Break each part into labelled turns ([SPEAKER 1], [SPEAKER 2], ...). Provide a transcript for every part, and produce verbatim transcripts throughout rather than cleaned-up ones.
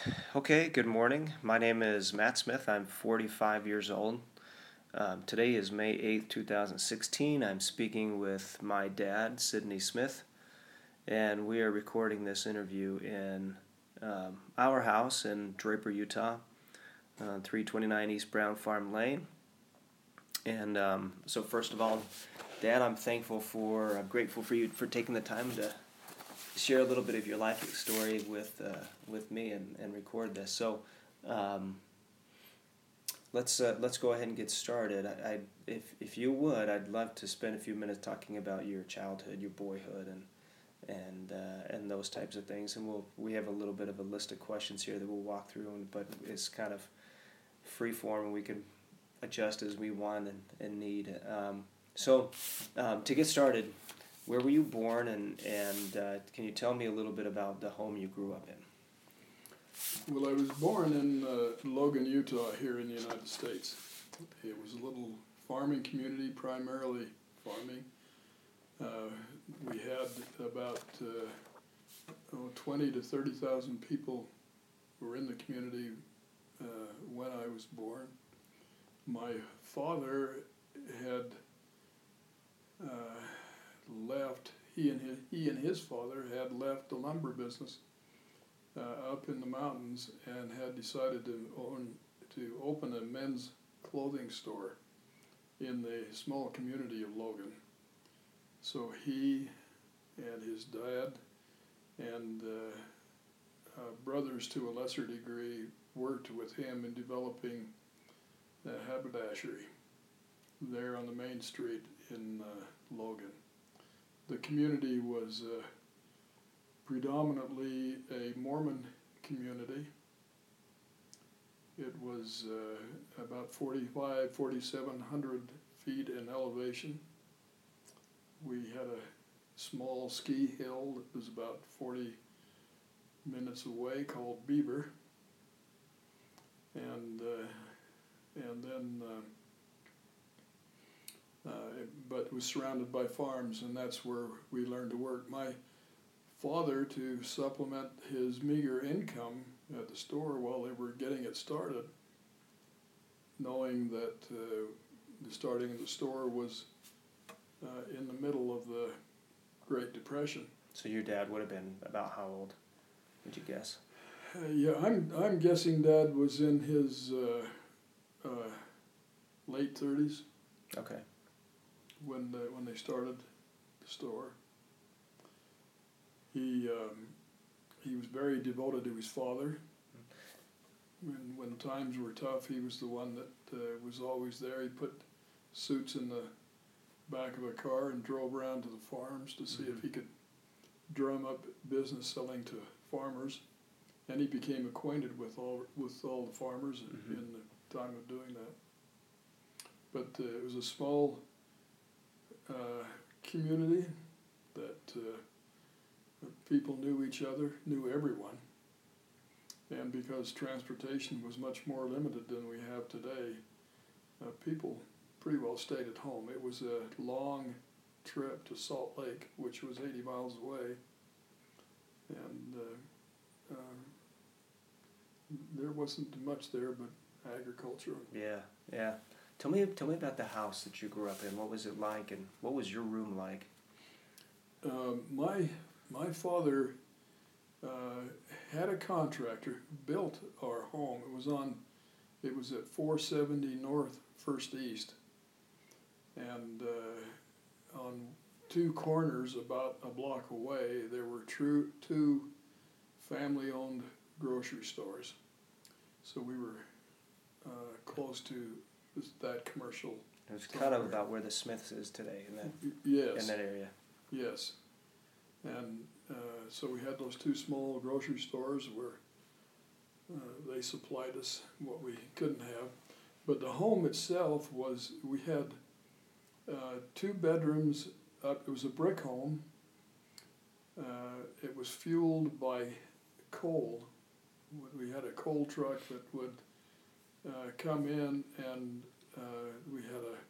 [SPEAKER 1] Okay, good morning. My name is Matt Smith. I'm forty-five years old. Um, today is May eighth, two thousand sixteen. I'm speaking with my dad, Sidney Smith, and we are recording this interview in um, our house in Draper, Utah, uh, three twenty-nine East Brown Farm Lane. And um, so, first of all, Dad, I'm thankful for, I'm grateful for you for taking the time to share a little bit of your life story with uh, with me and, and record this. So um, let's uh, let's go ahead and get started. I, I if if you would, I'd love to spend a few minutes talking about your childhood, your boyhood, and and uh, and those types of things. And we'll we have a little bit of a list of questions here that we'll walk through, and, but it's kind of free form, and we can adjust as we want and, and need. Um, so um, to get started, where were you born, and, and uh, can you tell me a little bit about the home you grew up in?
[SPEAKER 2] Well, I was born in uh, Logan, Utah, here in the United States. It was a little farming community, primarily farming. Uh, we had about uh, oh, twenty to thirty thousand people were in the community uh, when I was born. My father had uh, left, he and his, he and his father had left the lumber business uh, up in the mountains and had decided to own to open a men's clothing store in the small community of Logan. So he and his dad and uh, uh, brothers to a lesser degree worked with him in developing the haberdashery there on the main street in uh, Logan. The community was uh, predominantly a Mormon community. It was uh, about forty-five, forty-seven hundred feet in elevation. We had a small ski hill that was about forty minutes away called Beaver. And, uh, and then uh, Uh, but it was surrounded by farms, and that's where we learned to work. My father, to supplement his meager income at the store while they were getting it started, knowing that uh, the starting of the store was uh, in the middle of the Great Depression.
[SPEAKER 1] So your dad would have been about how old, would you guess?
[SPEAKER 2] Uh, yeah, I'm I'm guessing Dad was in his uh, uh, late thirties.
[SPEAKER 1] Okay.
[SPEAKER 2] When they, when they started the store. He um, he was very devoted to his father. When when times were tough, he was the one that uh, was always there. He put suits in the back of a car and drove around to the farms to see mm-hmm. if he could drum up business selling to farmers. And he became acquainted with all with all the farmers mm-hmm. in the time of doing that. But uh, it was a small Uh, community that uh, people knew each other, knew everyone, and because transportation was much more limited than we have today, uh, people pretty well stayed at home. It was a long trip to Salt Lake, which was eighty miles away, and uh, uh, there wasn't much there but agriculture.
[SPEAKER 1] Yeah, yeah. Tell me, tell me about the house that you grew up in. What was it like, and what was your room like?
[SPEAKER 2] Um, my my father uh, had a contractor who built our home. It was on, it was at four seventy North First East, and uh, on two corners about a block away there were true two family-owned grocery stores. So we were uh, close to that commercial.
[SPEAKER 1] It was kind of about where the Smiths is today in that
[SPEAKER 2] yes.
[SPEAKER 1] in that area.
[SPEAKER 2] Yes, and uh, so we had those two small grocery stores where uh, they supplied us what we couldn't have. But the home itself was, we had uh, two bedrooms up. It was a brick home. Uh, it was fueled by coal. We had a coal truck that would Uh, come in, and uh, we had a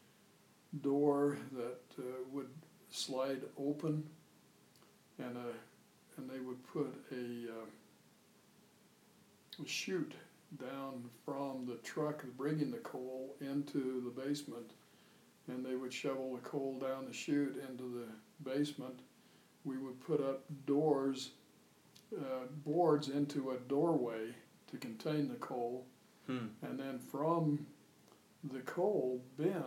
[SPEAKER 2] door that uh, would slide open, and a and they would put a uh, a chute down from the truck bringing the coal into the basement, and they would shovel the coal down the chute into the basement. We would put up doors, uh, boards into a doorway to contain the coal,
[SPEAKER 1] Hmm.
[SPEAKER 2] and then from the coal bin,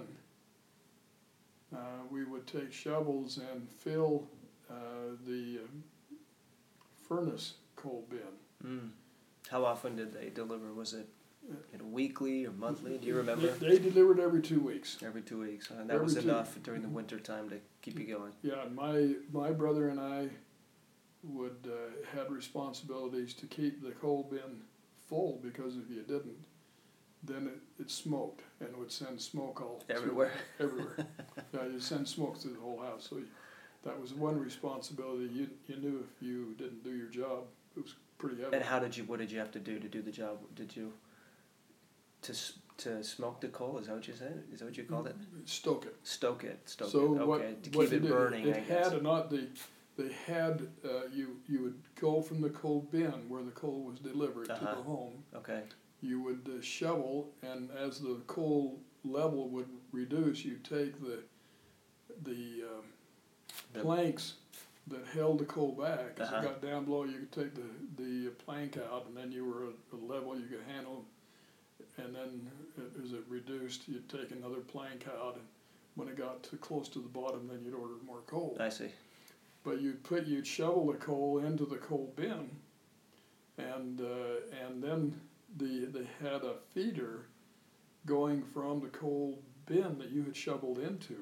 [SPEAKER 2] uh, we would take shovels and fill uh, the uh, furnace coal bin.
[SPEAKER 1] Hmm. How often did they deliver? Was it you know, weekly or monthly? Do you remember?
[SPEAKER 2] They, they delivered every two weeks.
[SPEAKER 1] Every two weeks. And that
[SPEAKER 2] Every
[SPEAKER 1] was
[SPEAKER 2] two-
[SPEAKER 1] enough during the winter time to keep you going.
[SPEAKER 2] Yeah, my my brother and I would uh, had responsibilities to keep the coal bin full, because if you didn't, then it, it smoked and it would send smoke all through-
[SPEAKER 1] Everywhere.
[SPEAKER 2] everywhere. Yeah, you'd send smoke through the whole house. So you, that was one responsibility. You you knew if you didn't do your job, it was pretty heavy.
[SPEAKER 1] And how did you? What did you have to do to do the job? Did you to s- to smoke the coal? Is that what you said? Is that what you called it?
[SPEAKER 2] Stoke it.
[SPEAKER 1] Stoke it. Stoke
[SPEAKER 2] So
[SPEAKER 1] it. Okay.
[SPEAKER 2] what,
[SPEAKER 1] to
[SPEAKER 2] what
[SPEAKER 1] keep
[SPEAKER 2] you
[SPEAKER 1] it
[SPEAKER 2] did,
[SPEAKER 1] burning.
[SPEAKER 2] It
[SPEAKER 1] I guess.
[SPEAKER 2] had a not the they had uh, you you would go from the coal bin where the coal was delivered
[SPEAKER 1] Uh-huh.
[SPEAKER 2] to the home.
[SPEAKER 1] Okay.
[SPEAKER 2] You would uh, shovel, and as the coal level would reduce, you'd take the the, um,
[SPEAKER 1] The-
[SPEAKER 2] planks that held the coal back. As
[SPEAKER 1] Uh-huh.
[SPEAKER 2] it got down below, you could take the the plank out, and then you were at a level you could handle. And then uh, as it reduced, you'd take another plank out, and when it got too close to the bottom, then you'd order more coal.
[SPEAKER 1] I see.
[SPEAKER 2] But you'd put you'd shovel the coal into the coal bin, and uh, and then the they had a feeder going from the coal bin that you had shoveled into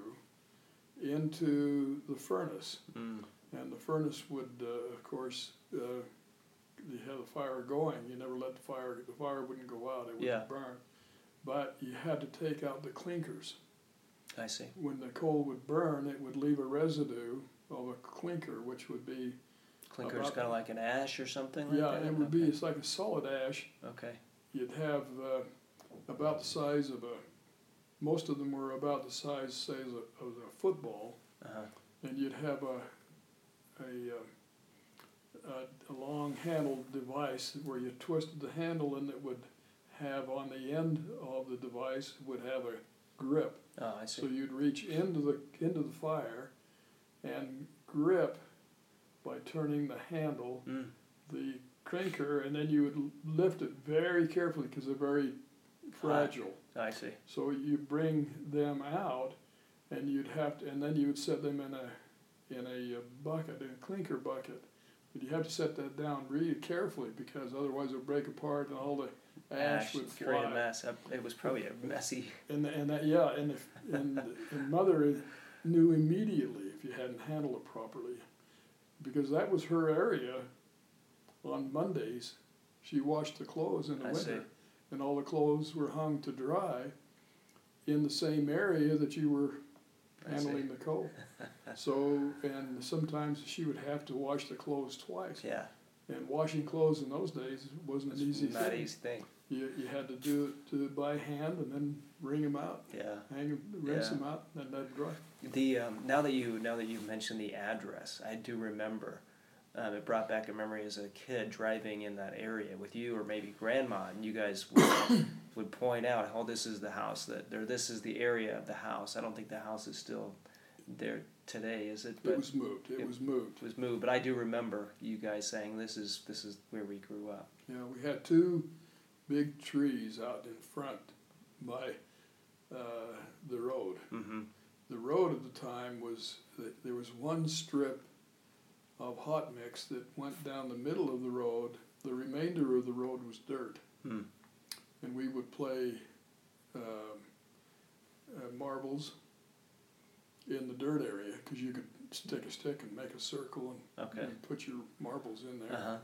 [SPEAKER 2] into the furnace,
[SPEAKER 1] Mm.
[SPEAKER 2] and the furnace would uh, of course uh, you had the fire going. You never let the fire the fire wouldn't go out; it wouldn't
[SPEAKER 1] Yeah.
[SPEAKER 2] burn. But you had to take out the clinkers.
[SPEAKER 1] I see.
[SPEAKER 2] When the coal would burn, it would leave a residue of a clinker, which would be
[SPEAKER 1] Clinker's
[SPEAKER 2] About-
[SPEAKER 1] kind of like an ash or something like
[SPEAKER 2] yeah,
[SPEAKER 1] that?
[SPEAKER 2] it would be.
[SPEAKER 1] Okay.
[SPEAKER 2] It's like a solid ash.
[SPEAKER 1] Okay.
[SPEAKER 2] You'd have uh, about the size of a. Most of them were about the size, say, of a, of a football,
[SPEAKER 1] Uh-huh.
[SPEAKER 2] and you'd have a a, uh, a, a long handled device where you twisted the handle, and it would have on the end of the device would have a grip.
[SPEAKER 1] Oh, I see.
[SPEAKER 2] So you'd reach into the into the fire, and grip by turning the handle,
[SPEAKER 1] Mm.
[SPEAKER 2] the clinker, and then you would lift it very carefully because they're very fragile.
[SPEAKER 1] I see.
[SPEAKER 2] So you bring them out, and you'd have to, and then you would set them in a in a bucket, in a clinker bucket. But you have to set that down really carefully because otherwise it would break apart and all the ash, would fly.
[SPEAKER 1] create a mess. Uh, It was probably a messy.
[SPEAKER 2] And and that, yeah, and if and, and mother knew immediately if you hadn't handled it properly, because that was her area. On Mondays, she washed the clothes in the
[SPEAKER 1] I
[SPEAKER 2] winter,
[SPEAKER 1] see.
[SPEAKER 2] and all the clothes were hung to dry in the same area that you were
[SPEAKER 1] I see.
[SPEAKER 2] handling the coal. So, and sometimes she would have to wash the clothes twice.
[SPEAKER 1] Yeah.
[SPEAKER 2] And washing clothes in those days wasn't
[SPEAKER 1] It's
[SPEAKER 2] an easy
[SPEAKER 1] not
[SPEAKER 2] thing.
[SPEAKER 1] an easy thing.
[SPEAKER 2] You, you had to do it to, by hand and then wring them out,
[SPEAKER 1] Yeah.
[SPEAKER 2] hang 'em, rinse
[SPEAKER 1] Yeah.
[SPEAKER 2] them out, and let them dry.
[SPEAKER 1] The um, now that you now that you mentioned the address, I do remember. Um, it brought back a memory as a kid driving in that area with you or maybe grandma, and you guys would, would point out, "Oh, this is the house that, or this is the area of the house." I don't think the house is still there today, is it?
[SPEAKER 2] It was moved, it
[SPEAKER 1] it-
[SPEAKER 2] was moved.
[SPEAKER 1] It was moved, but I do remember you guys saying, "This is this is where we grew up."
[SPEAKER 2] Yeah, we had two big trees out in front by uh, the road.
[SPEAKER 1] Mm-hmm.
[SPEAKER 2] The road at the time was, that there was one strip of hot mix that went down the middle of the road. The remainder of the road was dirt.
[SPEAKER 1] Hmm.
[SPEAKER 2] And we would play um, uh, marbles in the dirt area because you could stick a stick and make a circle and,
[SPEAKER 1] Okay.
[SPEAKER 2] and put your marbles in there.
[SPEAKER 1] Uh-huh.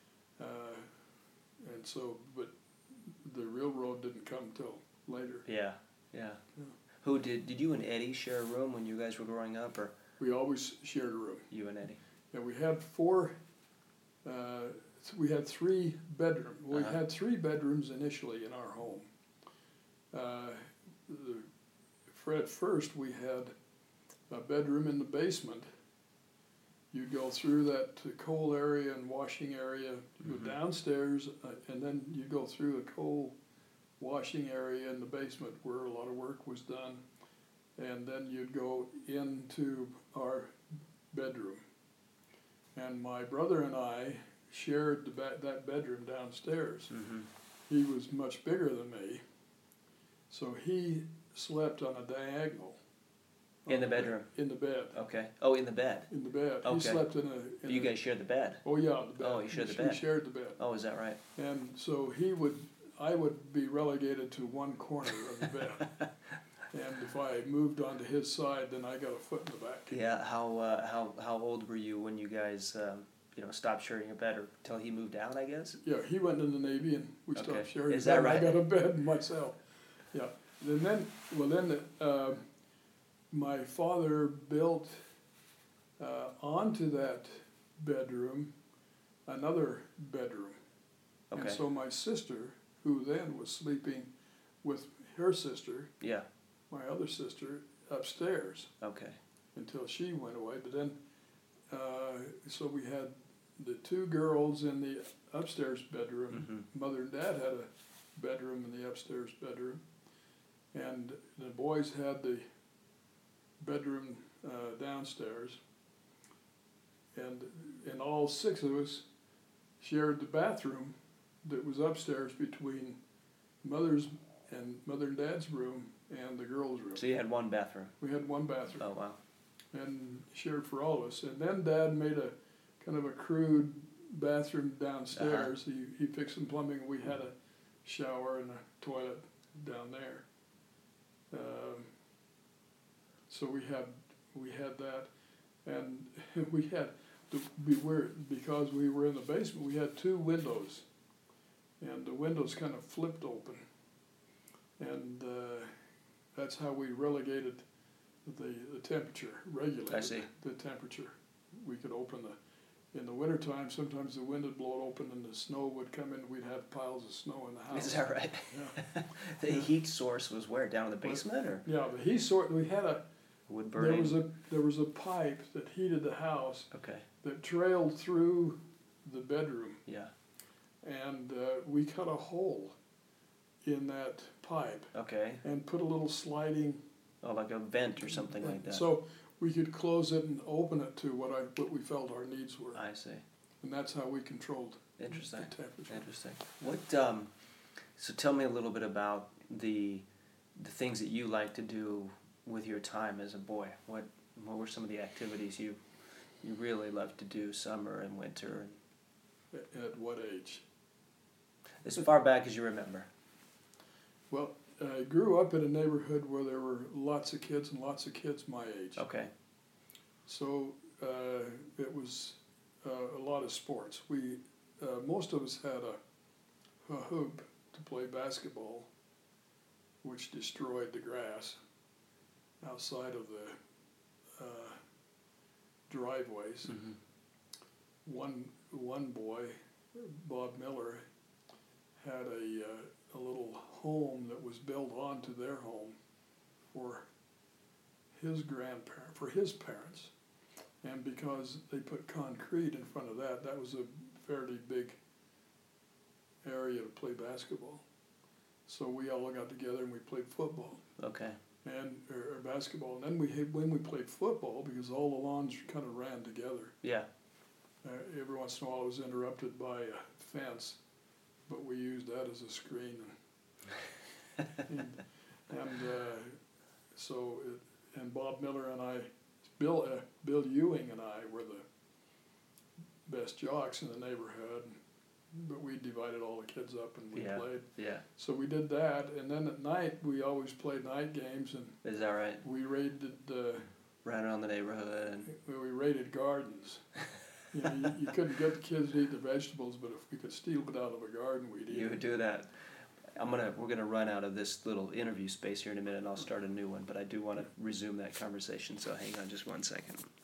[SPEAKER 2] Uh, and so, but the real road didn't come till later.
[SPEAKER 1] Yeah, yeah.
[SPEAKER 2] Yeah.
[SPEAKER 1] Who did? Did you and Eddie share a room when you guys were growing up, or
[SPEAKER 2] We always shared a room.
[SPEAKER 1] you and Eddie?
[SPEAKER 2] And we had four, uh, th- we had three bedrooms. We
[SPEAKER 1] Uh-huh.
[SPEAKER 2] had three bedrooms initially in our home. Uh, the, for at first, we had a bedroom in the basement, you go through that coal area and washing area, you go
[SPEAKER 1] Mhm.
[SPEAKER 2] downstairs, uh, and then you go through a coal washing area in the basement where a lot of work was done. And then you'd go into our bedroom. And my brother and I shared the ba- that bedroom downstairs.
[SPEAKER 1] Mm-hmm.
[SPEAKER 2] He was much bigger than me, so he slept on a diagonal.
[SPEAKER 1] In the bedroom?
[SPEAKER 2] In the bed.
[SPEAKER 1] Okay. Oh, in the bed?
[SPEAKER 2] In the bed.
[SPEAKER 1] Okay.
[SPEAKER 2] He slept in a... In
[SPEAKER 1] you
[SPEAKER 2] a,
[SPEAKER 1] guys shared the bed?
[SPEAKER 2] Oh, yeah, the bed.
[SPEAKER 1] Oh, you shared
[SPEAKER 2] we,
[SPEAKER 1] the bed.
[SPEAKER 2] We shared the bed.
[SPEAKER 1] Oh, is that right?
[SPEAKER 2] And so he would, I would be relegated to one corner of the bed. And if I moved onto his side, then I got a foot in the back.
[SPEAKER 1] Yeah. How uh, how how old were you when you guys um, you know stopped sharing a bed, or till he moved out? I guess.
[SPEAKER 2] Yeah, he went in the Navy and we stopped
[SPEAKER 1] Okay.
[SPEAKER 2] sharing.
[SPEAKER 1] Is
[SPEAKER 2] a bed.
[SPEAKER 1] that right?
[SPEAKER 2] I got a bed myself. Yeah. And then, well, then uh, my father built uh, onto that bedroom another bedroom.
[SPEAKER 1] Okay.
[SPEAKER 2] And so my sister, who then was sleeping with her sister,
[SPEAKER 1] Yeah.
[SPEAKER 2] my other sister, upstairs
[SPEAKER 1] Okay.
[SPEAKER 2] until she went away. But then, uh, so we had the two girls in the upstairs bedroom.
[SPEAKER 1] Mm-hmm.
[SPEAKER 2] Mother and Dad had a bedroom in the upstairs bedroom. And the boys had the bedroom uh, downstairs. And, and all six of us shared the bathroom that was upstairs between Mother's and Mother and Dad's room and the girls' room.
[SPEAKER 1] So you had one bathroom.
[SPEAKER 2] We had one bathroom.
[SPEAKER 1] Oh wow.
[SPEAKER 2] And shared for all of us. And then Dad made a kind of a crude bathroom downstairs.
[SPEAKER 1] Uh-huh.
[SPEAKER 2] He, he fixed some plumbing. We had a shower and a toilet down there. Um, so we had we had that, and we had to be weird because we were in the basement. We had two windows, and the windows kind of flipped open, and uh, that's how we relegated the the temperature, regulated
[SPEAKER 1] I see.
[SPEAKER 2] the temperature. We could open the in the wintertime, sometimes the wind would blow it open and the snow would come in. We'd have piles of snow in the house.
[SPEAKER 1] Is that right?
[SPEAKER 2] Yeah.
[SPEAKER 1] The heat source was where, down in the basement, or
[SPEAKER 2] Yeah, the heat source. We had a
[SPEAKER 1] wood
[SPEAKER 2] there
[SPEAKER 1] burning?
[SPEAKER 2] was a there was a pipe that heated the house
[SPEAKER 1] Okay.
[SPEAKER 2] that trailed through the bedroom,
[SPEAKER 1] Yeah.
[SPEAKER 2] and uh, we cut a hole in that pipe
[SPEAKER 1] Okay.
[SPEAKER 2] and put a little sliding.
[SPEAKER 1] Oh, like a vent or something like that.
[SPEAKER 2] So we could close it and open it to what I what we felt our needs were,
[SPEAKER 1] I see.
[SPEAKER 2] and that's how we controlled
[SPEAKER 1] Interesting.
[SPEAKER 2] the temperature.
[SPEAKER 1] Interesting. What? Um, so tell me a little bit about the the things that you like to do with your time as a boy. What What were some of the activities you you really loved to do, summer and winter, and
[SPEAKER 2] At, at what age?
[SPEAKER 1] as far back as you remember?
[SPEAKER 2] Well, I grew up in a neighborhood where there were lots of kids and lots of kids my age.
[SPEAKER 1] Okay.
[SPEAKER 2] So uh, it was uh, a lot of sports. We uh, most of us had a, a hoop to play basketball, which destroyed the grass outside of the uh, driveways.
[SPEAKER 1] Mm-hmm.
[SPEAKER 2] One one boy, Bob Miller, had a uh, a little home that was built onto their home for his grandparent, for his parents, and because they put concrete in front of that, that was a fairly big area to play basketball. So we all got together and we played football
[SPEAKER 1] Okay.
[SPEAKER 2] and or, or basketball. And then we had, when we played football, because all the lawns kind of ran together.
[SPEAKER 1] Yeah.
[SPEAKER 2] Uh, every once in a while, it was interrupted by a fence, but we used that as a screen. And, and, and uh, so, it, and Bob Miller and I, Bill uh, Bill Ewing and I were the best jocks in the neighborhood. But we divided all the kids up and we
[SPEAKER 1] Yeah.
[SPEAKER 2] played.
[SPEAKER 1] Yeah.
[SPEAKER 2] So we did that, and then at night we always played night games, and
[SPEAKER 1] Is that right?
[SPEAKER 2] we raided uh,
[SPEAKER 1] Ran around the neighborhood. And
[SPEAKER 2] we raided gardens. You know, you, you couldn't get the kids to eat the vegetables, but if we could steal it out of a garden, we'd eat
[SPEAKER 1] You
[SPEAKER 2] it.
[SPEAKER 1] would do that. I'm gonna. We're gonna run out of this little interview space here in a minute, and I'll start a new one. But I do want to resume that conversation. So hang on just one second.